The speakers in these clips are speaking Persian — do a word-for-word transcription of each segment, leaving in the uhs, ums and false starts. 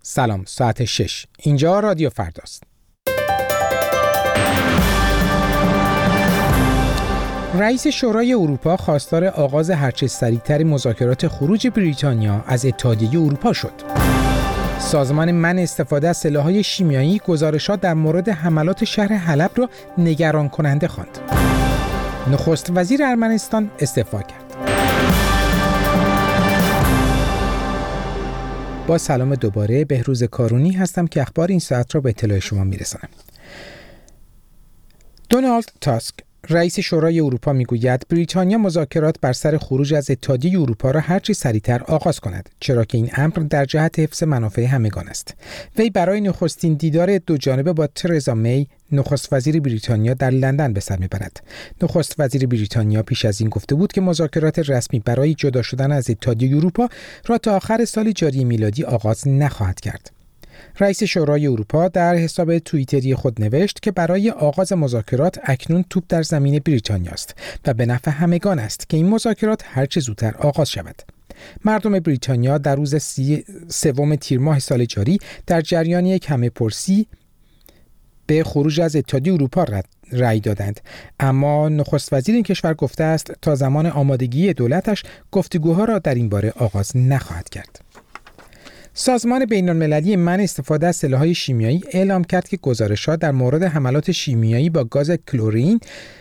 سلام، ساعت شش. اینجا رادیو فرداست. رئیس شورای اروپا خواستار آغاز هرچه سریعتر مذاکرات خروج بریتانیا از اتحادیه اروپا شد. سازمان منع استفاده از سلاح‌های شیمیایی گزارشات در مورد حملات شهر حلب را نگران کننده خواند. نخست وزیر ارمنستان استعفا کرد. با سلام دوباره، بهروز کارونی هستم که اخبار این ساعت را به اطلاع شما میرسانم. دونالد تاسک رئیس شورای اروپا میگوید بریتانیا مذاکرات بر سر خروج از اتحادیه اروپا را هرچه سریعتر آغاز کند، چرا که این امر در جهت حفظ منافع همگان است. وی برای نخستین دیدار دو جانبه با ترزا می، نخست وزیر بریتانیا، در لندن به سر میبرد. نخست وزیر بریتانیا پیش از این گفته بود که مذاکرات رسمی برای جدا شدن از اتحادیه اروپا را تا آخر سال جاری میلادی آغاز نخواهد کرد. رئیس شورای اروپا در حساب توییتری خود نوشت که برای آغاز مذاکرات اکنون توپ در زمین بریتانیا است و به نفع همگان است که این مذاکرات هرچه زودتر آغاز شود. مردم بریتانیا در روز سی سوم تیر ماه سال جاری در جریان یک همه‌پرسی به خروج از اتحادیه اروپا رأی دادند، اما نخست وزیر این کشور گفته است تا زمان آمادگی دولتش گفتگوها را در این باره آغاز نخواهد کرد. سازمان بین‌المللی منع استفاده از سلاح‌های شیمیایی اعلام کرد که گزارشات در مورد حملات شیمیایی با گاز کلورین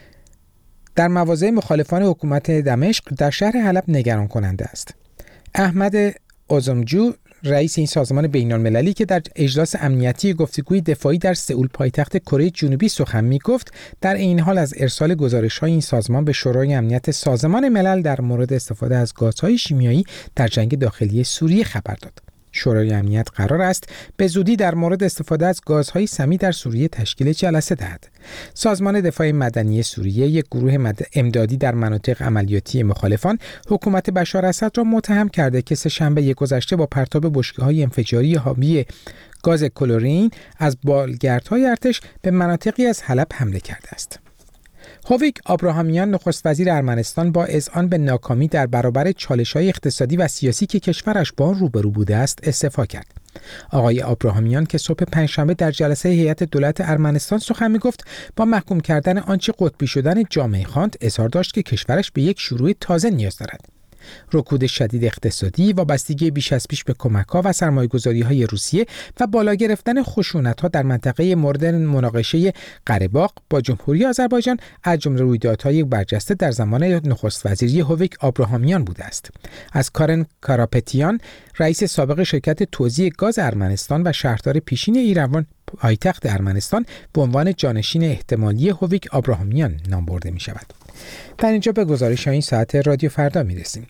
در مواضع مخالفان حکومت دمشق در شهر حلب نگران کننده است. احمد اوزمجو، رئیس این سازمان بین‌المللی که در اجلاس امنیتی گفتگوی دفاعی در سئول پایتخت کره جنوبی سخن می‌گفت، در این حال از ارسال گزارش‌های این سازمان به شورای امنیت سازمان ملل در مورد استفاده از گازهای شیمیایی در جنگ داخلی سوریه خبر داد. شورای امنیت قرار است به زودی در مورد استفاده از گازهای سمی در سوریه تشکیل جلسه دهد. سازمان دفاع مدنی سوریه، یک گروه امدادی در مناطق عملیاتی مخالفان، حکومت بشار اسد را متهم کرده که سه‌شنبه گذشته با پرتاب بشکه‌های انفجاری حاوی گاز کلورین از بالگردهای ارتش به مناطقی از حلب حمله کرده است. هویک آبراهامیان، نخست وزیر ارمنستان، با اذعان به ناکامی در برابر چالش‌های اقتصادی و سیاسی که کشورش با آن روبرو بوده است، استعفا کرد. آقای آبراهامیان که صبح پنجشنبه در جلسه هیئت دولت ارمنستان سخن می‌گفت، با محکوم کردن آنچه قطبی شدن جامعه خواند، اظهار داشت که کشورش به یک شروع تازه نیاز دارد. رکود شدید اقتصادی، وابستگی بیش از پیش به کمک‌ها و سرمایه‌گذاری‌های روسیه و بالا گرفتن خشونت‌ها در منطقه مورد مناقشه قره‌باغ با جمهوری آذربایجان از جمله رویدادهای برجسته در زمان نخست وزیری هویک آبراهامیان بوده است. از کارن کاراپتیان، رئیس سابق شرکت توزیع گاز ارمنستان و شهردار پیشین ایران پایتخت ارمنستان، به عنوان جانشین احتمالی هویک آبراهامیان نام برده می‌شود. در اینجا به گزارش این ساعت رادیو فردا می‌رسیم.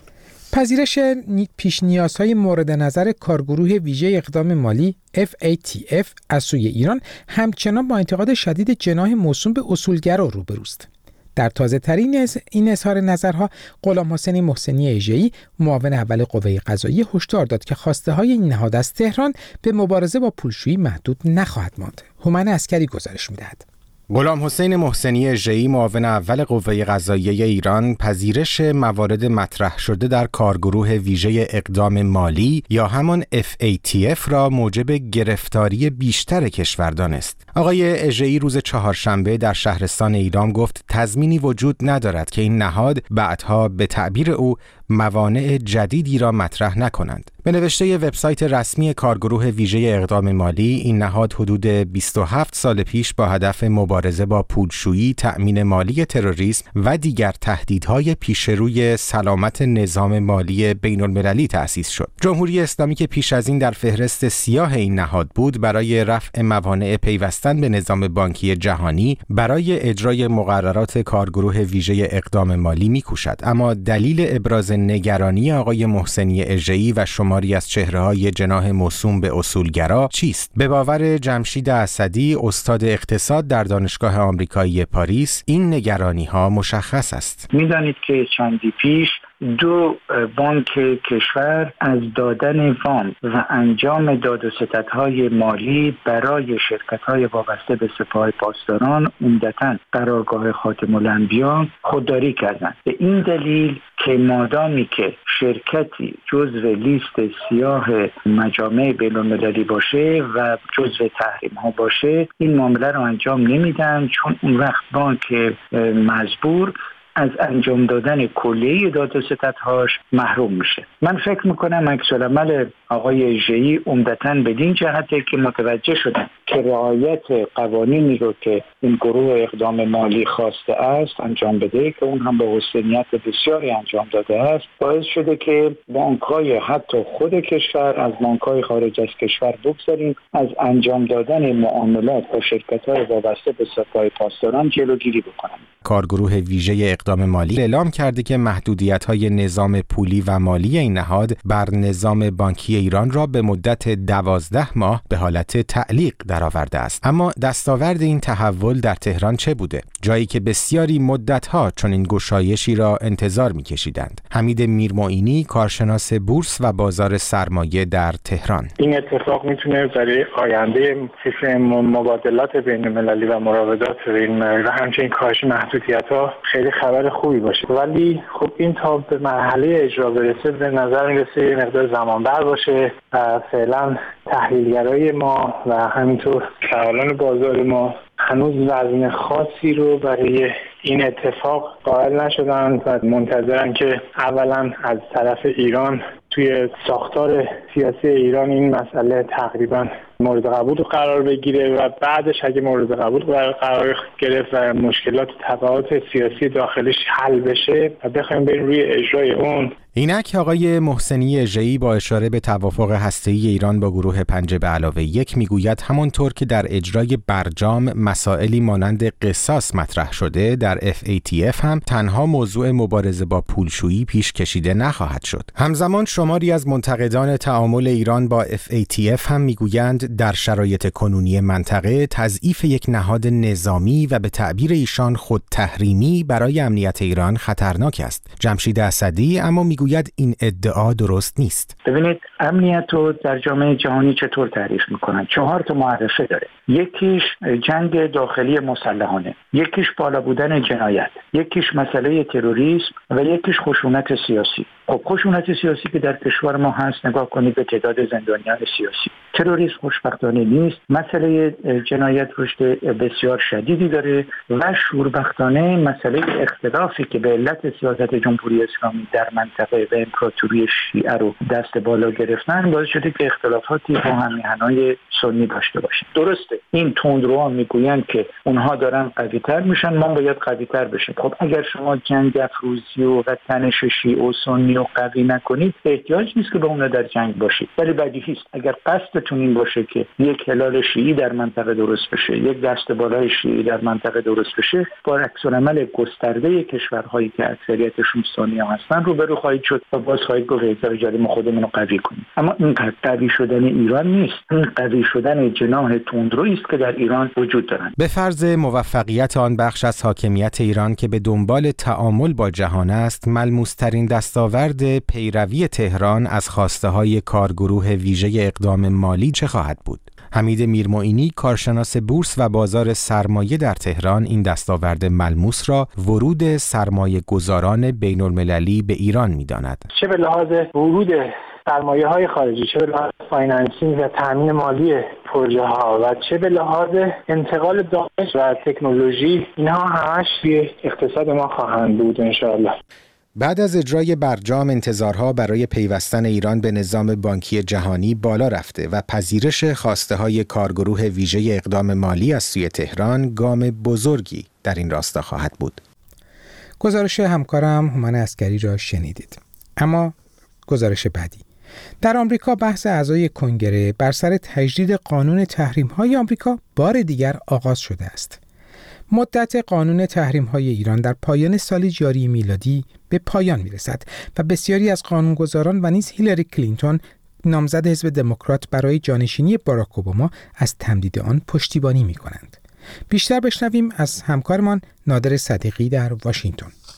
پذیرش پیش نیازهای مورد نظر کارگروه ویژه اقدام مالی اف ای تی اف از سوی ایران همچنان با انتقاد شدید جناح موسوم به اصولگرا روبروست. در تازه ترین این اظهار نظرها، غلام حسین محسنی اژه‌ای، معاون اول قوه قضاییه، هشدار داد که خواسته های این نهاد از تهران به مبارزه با پولشویی محدود نخواهد ماند. هومن عسکری گزارش می‌دهد. غلام حسین محسنی اژه‌ای، معاون اول قوه قضاییه ایران، پذیرش موارد مطرح شده در کارگروه ویژه اقدام مالی یا همان اف ای تی اف را موجب گرفتاری بیشتر کشور دانست. آقای اژه‌ای روز چهارشنبه در شهرستان ایلام گفت تضمینی وجود ندارد که این نهاد بعدها به تعبیر او موانع جدیدی را مطرح نکنند. به نوشته وبسایت رسمی کارگروه ویژه اقدام مالی، این نهاد حدود بیست و هفت سال پیش با هدف مبارزه با پولشویی، تأمین مالی تروریسم و دیگر تهدیدهای پیشروی سلامت نظام مالی بین‌المللی تأسیس شد. جمهوری اسلامی که پیش از این در فهرست سیاه این نهاد بود، برای رفع موانع پیوستن به نظام بانکی جهانی برای اجرای مقررات کارگروه ویژه اقدام مالی می‌کوشد. اما دلیل ابراز نگرانی آقای محسنی اژه‌ای و شماری از چهره‌های جناح موسوم به اصولگرا چیست؟ به باور جمشید اسدی، استاد اقتصاد در دانشگاه آمریکایی پاریس، این نگرانی‌ها مشخص است. می‌دانید که چندی پیش دو بانک کشور از دادن وام و انجام داد و ستدهای مالی برای شرکت‌های وابسته به سپاه پاسداران عمدتاً قرارگاه خاتم الانبیا خودداری کردند. به این دلیل که مادامی که شرکتی جزو لیست سیاه مجامع بین‌المللی باشه و جزو تحریم ها باشه، این معامله رو انجام نمیدن، چون اون وقت بانک مزبور از انجام دادن کلیه داد و ستدهاش محروم میشه. من فکر میکنم عکس العمل آقای ژئی عمدتاً بدین جهته که متوجه شدن که رعایت قوانینی رو که این گروه اقدام مالی خواسته است انجام بده، که اون هم با حسن نیت بسیاری انجام داده است، باعث شده که بانک‌های حتی خود کشور از بانک‌های خارج از کشور بگذاریم از انجام دادن معاملات با شرکت‌های وابسته به سپاه پاسداران جلوگیری بکنن. کارگروه ویژه اقدام مالی اعلام کرده که محدودیت‌های نظام پولی و مالی این نهاد بر نظام بانکی ایران را به مدت دوازده ماه به حالت تعلیق درآورده است. اما دستاورد این تحول در تهران چه بوده؟ جایی که بسیاری مدت‌ها چنین گشایشی را انتظار می‌کشیدند. حمید میرمعینی، کارشناس بورس و بازار سرمایه در تهران: این اتفاق میتونه برای آینده سیستم مبادلات بین‌المللی و مراودات بین‌المللی و همچنین کاهش محدودیت‌ها خیلی خبر خوبی باشه، ولی خب این تا به مرحله اجرا برسه به نظر میرسه یه مقدار زمان بر باشه و فعلا تحلیلگرای ما و همینطور فعالان بازار ما هنوز وزن خاصی رو برای این اتفاق قائل نشدن و منتظرن که اولا از طرف ایران توی ساختار سیاسی ایران این مسئله تقریبا مورد قبول قرار بگیره و بعدش اگه مورد قبول قرار گرفت و مشکلات تبعات سیاسی داخلیش حل بشه و بخوایم بریم روی اجرای اون. اینک آقای محسنی ژئی با اشاره به توافق هسته‌ای ایران با گروه پنج به علاوه یک میگوید همانطور که در اجرای برجام مسائلی مانند قصاص مطرح شده، در اف ای تی اف هم تنها موضوع مبارزه با پولشویی پیش کشیده نخواهد شد. همزمان شماری از منتقدان تعامل ایران با اف ای تی اف هم میگویند در شرایط کنونی منطقه تضعیف یک نهاد نظامی و به تعبیر ایشان خود تحریمی برای امنیت ایران خطرناک است. جمشید اسدی اما میگوید این ادعا درست نیست. ببینید امنیت رو در جامعه جهانی چطور تعریف میکنن؟ چهار تا معرفه داره. یکیش جنگ داخلی مسلحانه، یکیش بالا بودن جنایت، یکیش مسئله تروریسم و یکیش خشونت سیاسی. خب خشونت سیاسی که در کشور ما هست، نگاه کنید به تعداد زندانیان سیاسی. تروریسم خوشبختانه نیست. مسئله جنایت رشد بسیار شدیدی داره و شوربختانه مسئله اختلافی که به علت سیاست جمهوری اسلامی در منطقه و امپراتوری شیعه رو دست بالا گرفتن باعث شده که اختلافاتی با همیهنای سنی داشته باشیم. درسته این تندروها میگویند که اونها دارن قوی‌تر میشن، ما باید قوی‌تر بشیم. خب اگر شما جنگ افروزی و تنش شیعه و سنی رو قوی نکنید احتیاج نیست که با اونها در جنگ باشید، ولی بدیهی است اگر قصدتون این باشه که یک هلال شیعی در منطقه درست بشه، یک دست بالای شیعی در منطقه درست بشه، با عکس‌العمل گسترده کشورهایی که اکثریتشون سنی هستن روبرو خواهید شد و باز خواهید گفت احتیاج جاری ما خودمون رو قوی کنیم. اما این قوی شدن ایران نیست، این قوی شدن جناح تندرویی است که در ایران وجود دارند. به فرض موفقیت آن بخش از حاکمیت ایران که به دنبال تعامل با جهان است، ملموس‌ترین دستاورد پیروی تهران از خواسته‌های کارگروه ویژه اقدام مالی چه خواهد بود؟ حمید میرمعینی، کارشناس بورس و بازار سرمایه در تهران، این دستاورد ملموس را ورود سرمایه گذاران بین المللی به ایران می‌داند. چه به لحاظ ورود سرمایه های خارجی، چه به لحاظ فایننسینگ و تامین مالی پروژه ها و چه به لحاظ انتقال دانش و تکنولوژی، اینها همش توی اقتصاد ما خواهند بود انشاءالله. بعد از اجرای برجام انتظارها برای پیوستن ایران به نظام بانکی جهانی بالا رفته و پذیرش خواسته‌های کارگروه ویژه اقدام مالی از سوی تهران گام بزرگی در این راستا خواهد بود. گزارش همکارم هومن عسکری را شنیدید. اما گزارش بعدی. در آمریکا بحث اعضای کنگره بر سر تجدید قانون تحریم‌های آمریکا بار دیگر آغاز شده است. مدت قانون تحریم‌های ایران در پایان سال جاری میلادی به پایان می‌رسد و بسیاری از قانونگذاران و نیز هیلاری کلینتون نامزد حزب دموکرات برای جانشینی باراک اوباما از تمدید آن پشتیبانی می‌کنند. بیشتر بشنویم از همکارمان نادر صدیقی در واشنگتن.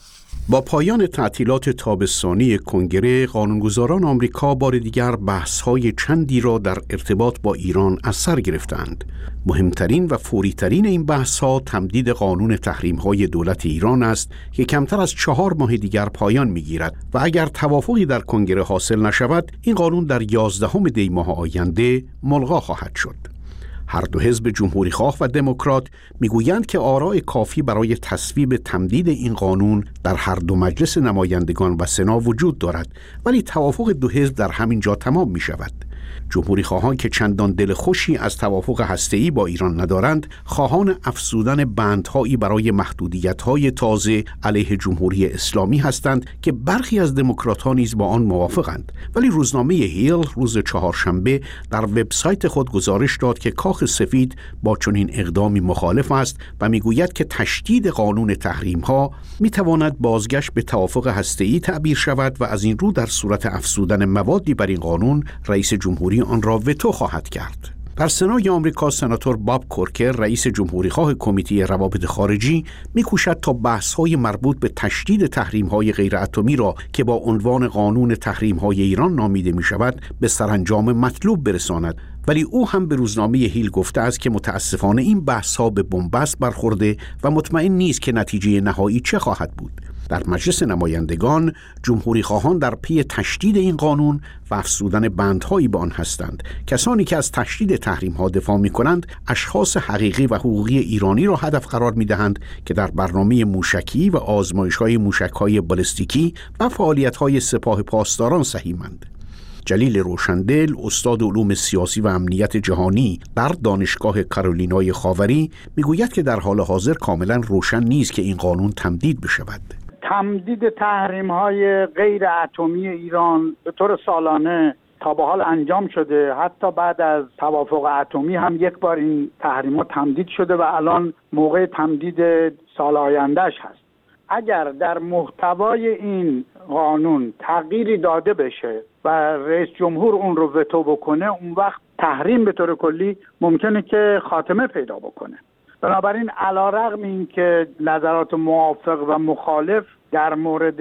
با پایان تعطیلات تابستانی کنگره، قانونگذاران آمریکا بار دیگر بحث‌های چندی را در ارتباط با ایران از سر گرفتند. مهمترین و فوریترین این بحث‌ها تمدید قانون تحریم‌های دولت ایران است که کمتر از چهار ماه دیگر پایان می‌گیرد و اگر توافقی در کنگره حاصل نشود، این قانون در یازدهم دی ماه آینده ملغا خواهد شد. هر دو حزب جمهوری خواه و دموکرات میگویند که آراء کافی برای تصویب تمدید این قانون در هر دو مجلس نمایندگان و سنا وجود دارد، ولی توافق دو حزب در همین جا تمام می شود. جمهوری خواهان که چندان دل خوشی از توافق هسته‌ای با ایران ندارند، خواهان افزودن بندهایی برای محدودیت‌های تازه علیه جمهوری اسلامی هستند که برخی از دموکرات‌ها نیز با آن موافقند. ولی روزنامه هیل روز چهارشنبه در وبسایت خود گزارش داد که کاخ سفید با چنین اقدامی مخالف است و میگوید که تشدید قانون تحریم‌ها میتواند بازگشت به توافق هسته‌ای تعبیر شود و از این رو در صورت افزودن موادی بر این قانون رئیس جمهوری آن را وتو خواهد کرد. در سنای آمریکا سناتور باب کورکر رئیس جمهوری خواه کمیته روابط خارجی میکوشد تا بحث‌های مربوط به تشدید تحریم‌های غیر اتمی را که با عنوان قانون تحریم‌های ایران نامیده می‌شود به سرانجام مطلوب برساند، ولی او هم به روزنامه هیل گفته است که متاسفانه این بحث‌ها به بنبست برخورده و مطمئن نیست که نتیجه نهایی چه خواهد بود. در مجلس نمایندگان جمهوری خواهان در پی تشدید این قانون و افزودن بندهایی به آن هستند. کسانی که از تشدید تحریم‌ها دفاع می‌کنند اشخاص حقیقی و حقوقی ایرانی را هدف قرار می‌دهند که در برنامه موشکی و آزمایش‌های موشک‌های بالستیکی و فعالیت‌های سپاه پاسداران سهیمند. جلیل روشندل، استاد علوم سیاسی و امنیت جهانی در دانشگاه کارولینای خاوری، میگوید که در حال حاضر کاملا روشن نیست که این قانون تمدید بشود. تمدید تحریم‌های غیر اتمی ایران به طور سالانه تا به حال انجام شده. حتی بعد از توافق اتمی هم یک بار این تحریم‌ها تمدید شده و الان موقع تمدید سال آیندهش هست. اگر در محتوای این قانون تغییری داده بشه و رئیس جمهور اون رو وتو بکنه، اون وقت تحریم به طور کلی ممکنه که خاتمه پیدا بکنه. بنابراین علیرغم این که نظرات موافق و مخالف در مورد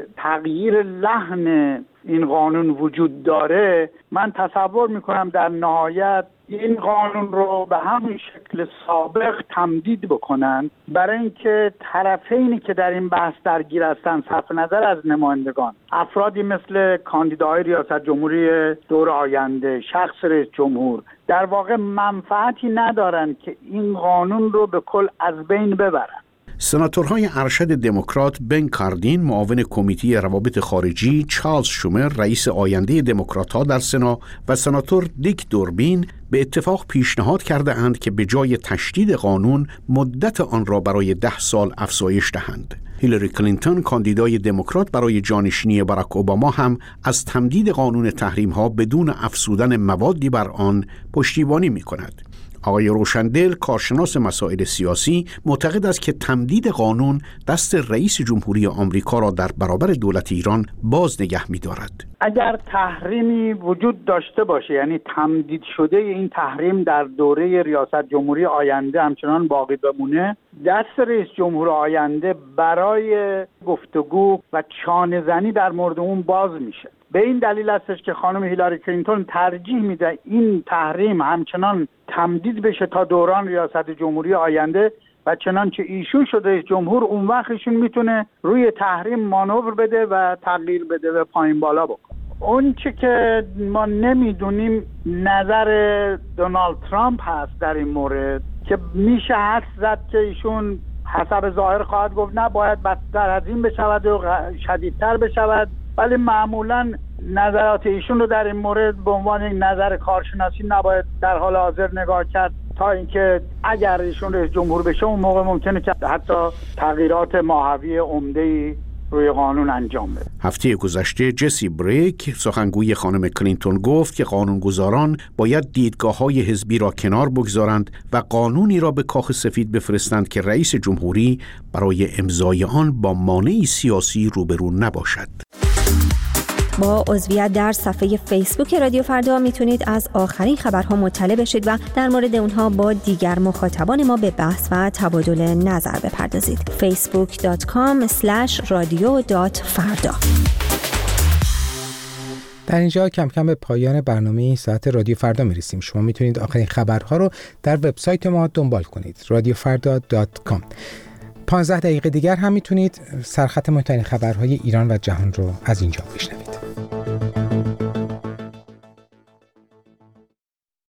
تغییر لحن این قانون وجود داره، من تصور میکنم در نهایت این قانون رو به همین شکل سابق تمدید بکنن، برای اینکه طرفینی که در این بحث درگیر هستن صرف نظر از نمایندگان، افرادی مثل کاندیداهای ریاست جمهوری دور آینده، شخص رئیس جمهور، در واقع منفعتی ندارن که این قانون رو به کل از بین ببرن. سناتورهای ارشد دموکرات بن کاردین معاون کمیته روابط خارجی، چارلز شومر رئیس آینده دموکرات‌ها در سنا و سناتور دیک دوربین به اتفاق پیشنهاد کرده اند که به جای تشدید قانون مدت آن را برای ده سال افزایش دهند. هیلاری کلینتون کاندیدای دموکرات برای جانشینی باراک اوباما هم از تمدید قانون تحریم‌ها بدون افزودن موادی بر آن پشتیبانی می‌کند. آقای روشندل، کارشناس مسائل سیاسی، معتقد است که تمدید قانون دست رئیس جمهوری آمریکا را در برابر دولت ایران باز نگه می‌دارد. اگر تحریمی وجود داشته باشه، یعنی تمدید شده این تحریم در دوره ریاست جمهوری آینده همچنان باقی بمونه، دست رئیس جمهور آینده برای گفتگو و چانه زنی در مورد اون باز میشه. به این دلیل استش که خانم هیلاری کلینتون ترجیح میده این تحریم همچنان تمدید بشه تا دوران ریاست جمهوری آینده و چنانچه ایشون شده رئیس جمهور، اون وقت ایشون میتونه روی تحریم مانور بده و تغییر بده و پایین بالا بکنه. اون چه که ما نمیدونیم نظر دونالد ترامپ هست در این مورد که میشه حدس زد که ایشون حسب ظاهر خواهد گفت نه باید بدتر از این بشود و شدیدتر بشود، ولی معمولا نظرات ایشون رو در این مورد به عنوان یک نظر کارشناسی نباید در حال حاضر نگاه کرد، تا اینکه اگر ایشون رئیس جمهور بشه اون موقع ممکنه که حتی تغییرات ماهوی عمده‌ای روی قانون انجام بده. هفته گذشته جسی بریک سخنگوی خانم کلینتون گفت که قانونگذاران باید دیدگاه‌های حزبی را کنار بگذارند و قانونی را به کاخ سفید بفرستند که رئیس جمهوری برای امضای آن با مانعی سیاسی روبرو نباشد. با عضویت در صفحه فیسبوک رادیو فردا میتونید از آخرین خبرها مطلع بشید و در مورد اونها با دیگر مخاطبان ما به بحث و تبادل نظر بپردازید. فیسبوک دات کام اسلش رادیو دات فردا. در اینجا کم کم به پایان برنامه این ساعت رادیو فردا میرسیم. شما میتونید آخرین خبرها رو در وبسایت ما دنبال کنید رادیو فردا دات کام. پانزده دقیقه دیگر هم میتونید سرخط مهمترین خبرهای ایران و جهان رو از اینجا بشنوید.